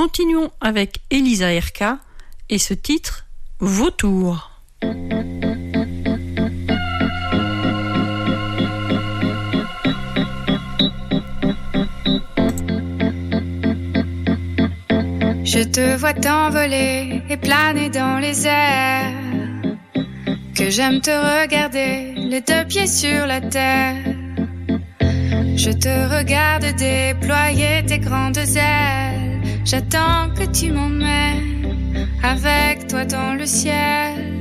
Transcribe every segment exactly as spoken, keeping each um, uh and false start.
continuons avec Elisa Erka et ce titre, Vautour. Je te vois t'envoler et planer dans les airs, que j'aime te regarder, les deux pieds sur la terre. Je te regarde déployer tes grandes ailes, j'attends que tu m'emmènes avec toi dans le ciel.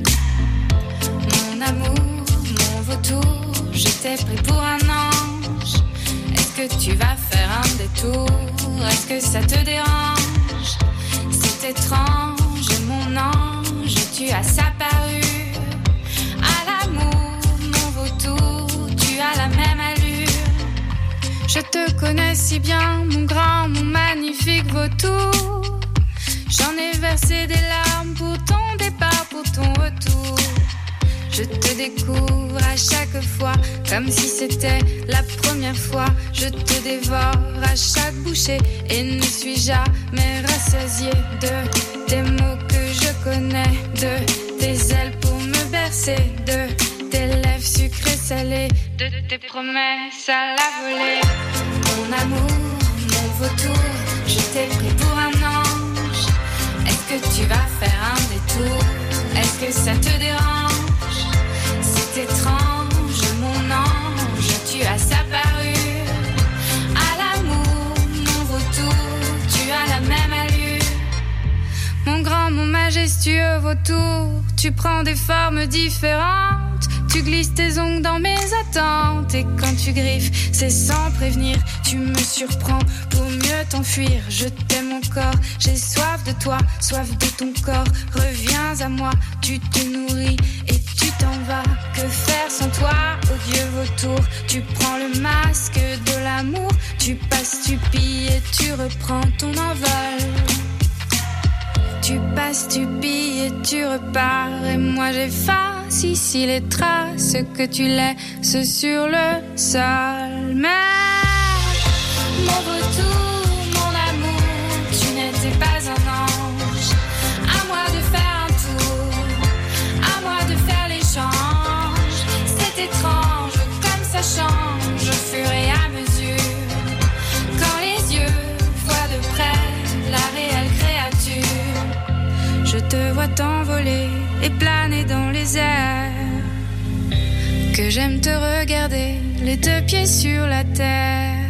Mon amour, mon vautour, je t'ai pris pour un ange. Est-ce que tu vas faire un détour? Est-ce que ça te dérange? C'est étrange, mon ange, tu as sa parure. À l'amour, mon vautour, tu as la même allure. Je te connais si bien, mon grand, mon magnifique vautour. J'en ai versé des larmes pour ton départ, pour ton retour. Je te découvre à chaque fois, comme si c'était la première fois. Je te dévore à chaque bouchée et ne suis jamais rassasiée de tes mots que je connais, de tes ailes pour me bercer, de tes lèvres sucrées salées, de tes promesses à la volée. Mon amour, mon vautour, je t'ai pris pour un ange. Est-ce que tu vas faire un détour? Est-ce que ça te dérange? C'est étrange, mon ange, tu as sa parure. À l'amour, mon vautour, tu as la même allure. Mon grand, mon majestueux vautour, tu prends des formes différentes. Tu glisses tes ongles dans mes attentes. Et quand tu griffes, c'est sans prévenir. Tu me surprends pour mieux t'enfuir. Je t'aime encore, j'ai soif de toi, soif de ton corps. Reviens à moi, tu te nourris et tu t'en vas. Que faire sans toi, oh Dieu vautour? Tu prends le masque de l'amour. Tu passes, tu pilles et tu reprends ton envol. Tu passes, tu pilles et tu repars. Et moi j'efface ici les traces que tu laisses sur le sol. Mais mon vautour, mon amour, tu n'étais pas un ange. À moi de faire un tour, à moi de faire l'échange. C'est étrange comme ça change au fur et à mesure. Quand les yeux voient de près la réelle créature. Je te vois t'envoler et planer dans les airs, que j'aime te regarder, les deux pieds sur la terre.